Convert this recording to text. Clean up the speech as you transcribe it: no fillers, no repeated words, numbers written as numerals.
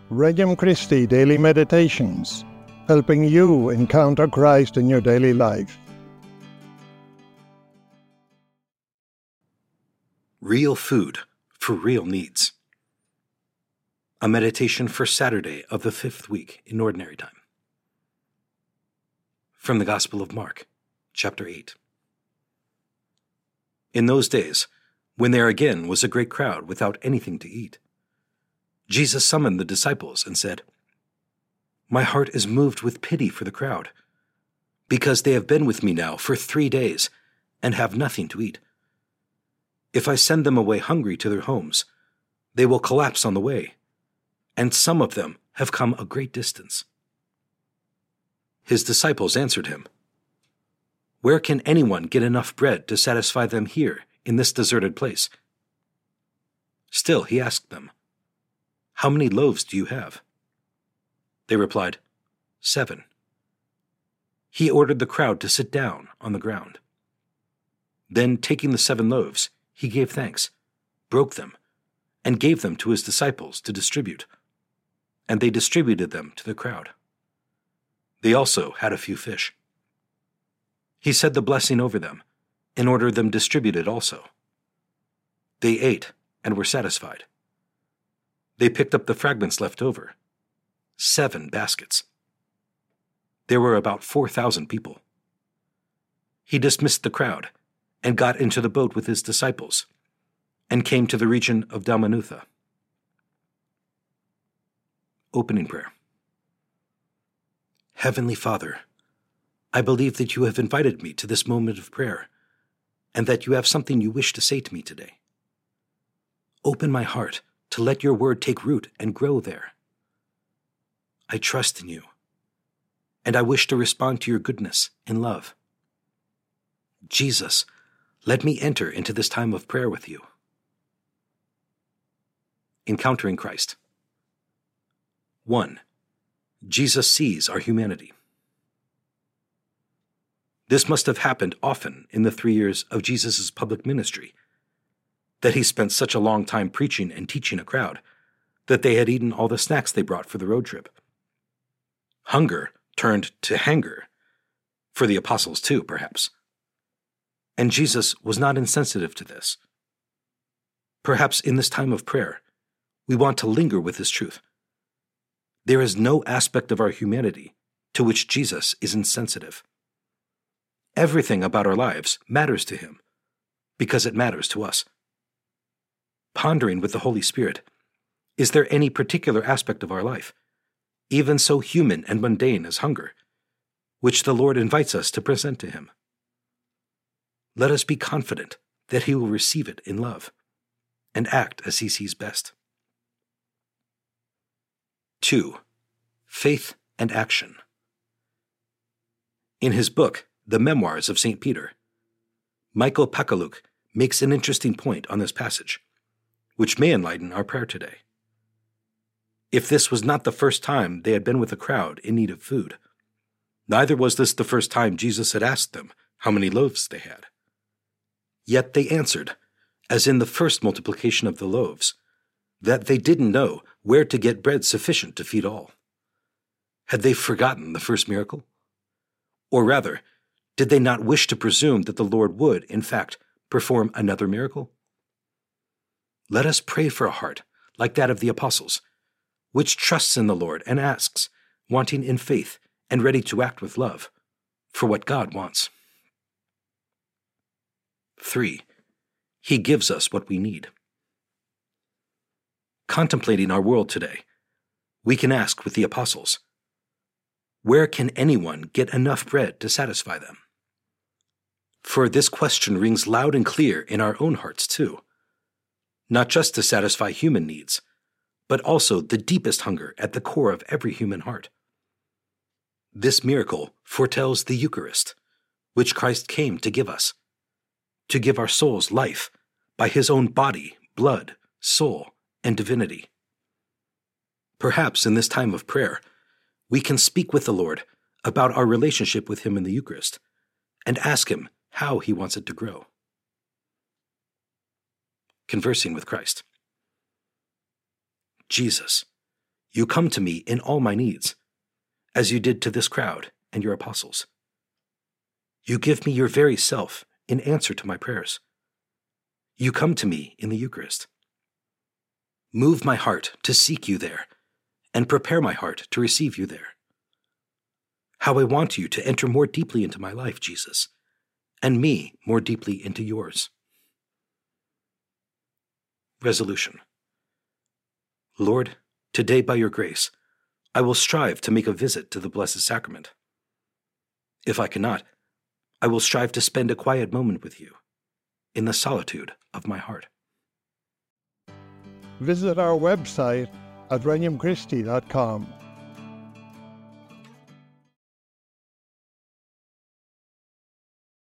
Regnum Christi Daily Meditations, helping you encounter Christ in your daily life. Real food for real needs. A meditation for Saturday of the 5th week in Ordinary Time. From the Gospel of Mark, chapter 8. In those days, when there again was a great crowd without anything to eat, Jesus summoned the disciples and said, "My heart is moved with pity for the crowd, because they have been with me now for 3 days and have nothing to eat. If I send them away hungry to their homes, they will collapse on the way, and some of them have come a great distance." His disciples answered him, "Where can anyone get enough bread to satisfy them here in this deserted place?" Still he asked them, "How many loaves do you have?" They replied, 7. He ordered the crowd to sit down on the ground. Then, taking the 7 loaves, he gave thanks, broke them, and gave them to his disciples to distribute. And they distributed them to the crowd. They also had a few fish. He said the blessing over them, and ordered them distributed also. They ate and were satisfied. They picked up the fragments left over, 7 baskets. There were about 4,000 people. He dismissed the crowd and got into the boat with his disciples and came to the region of Dalmanutha. Opening prayer. Heavenly Father, I believe that you have invited me to this moment of prayer and that you have something you wish to say to me today. Open my heart to let your word take root and grow there. I trust in you, and I wish to respond to your goodness in love. Jesus, let me enter into this time of prayer with you. Encountering Christ. 1. Jesus sees our humanity. This must have happened often in the 3 years of Jesus' public ministry, that he spent such a long time preaching and teaching a crowd that they had eaten all the snacks they brought for the road trip. Hunger turned to hanger, for the apostles too, perhaps. And Jesus was not insensitive to this. Perhaps in this time of prayer, we want to linger with this truth. There is no aspect of our humanity to which Jesus is insensitive. Everything about our lives matters to him because it matters to us. Pondering with the Holy Spirit, is there any particular aspect of our life, even so human and mundane as hunger, which the Lord invites us to present to him? Let us be confident that he will receive it in love and act as he sees best. 2. Faith and action. In his book, The Memoirs of St. Peter, Michael Pakaluk makes an interesting point on this passage, which may enlighten our prayer today. If this was not the first time they had been with a crowd in need of food, neither was this the first time Jesus had asked them how many loaves they had. Yet they answered, as in the first multiplication of the loaves, that they didn't know where to get bread sufficient to feed all. Had they forgotten the first miracle? Or rather, did they not wish to presume that the Lord would, in fact, perform another miracle? Let us pray for a heart like that of the apostles, which trusts in the Lord and asks, wanting in faith and ready to act with love, for what God wants. 3. He gives us what we need. Contemplating our world today, we can ask with the apostles, where can anyone get enough bread to satisfy them? For this question rings loud and clear in our own hearts too, not just to satisfy human needs, but also the deepest hunger at the core of every human heart. This miracle foretells the Eucharist, which Christ came to give us, to give our souls life by his own body, blood, soul, and divinity. Perhaps in this time of prayer, we can speak with the Lord about our relationship with him in the Eucharist and ask him how he wants it to grow. Conversing with Christ. Jesus, You come to me in all my needs, as you did to this crowd and your apostles. You give me your very self in answer to my prayers. You come to me in the Eucharist. Move my heart to seek you there, and prepare my heart to receive you there. How I want you to enter more deeply into my life, Jesus, and me more deeply into yours. Resolution. Lord, today by your grace, I will strive to make a visit to the Blessed Sacrament. If I cannot, I will strive to spend a quiet moment with you in the solitude of my heart. Visit our website at regnumchristi.com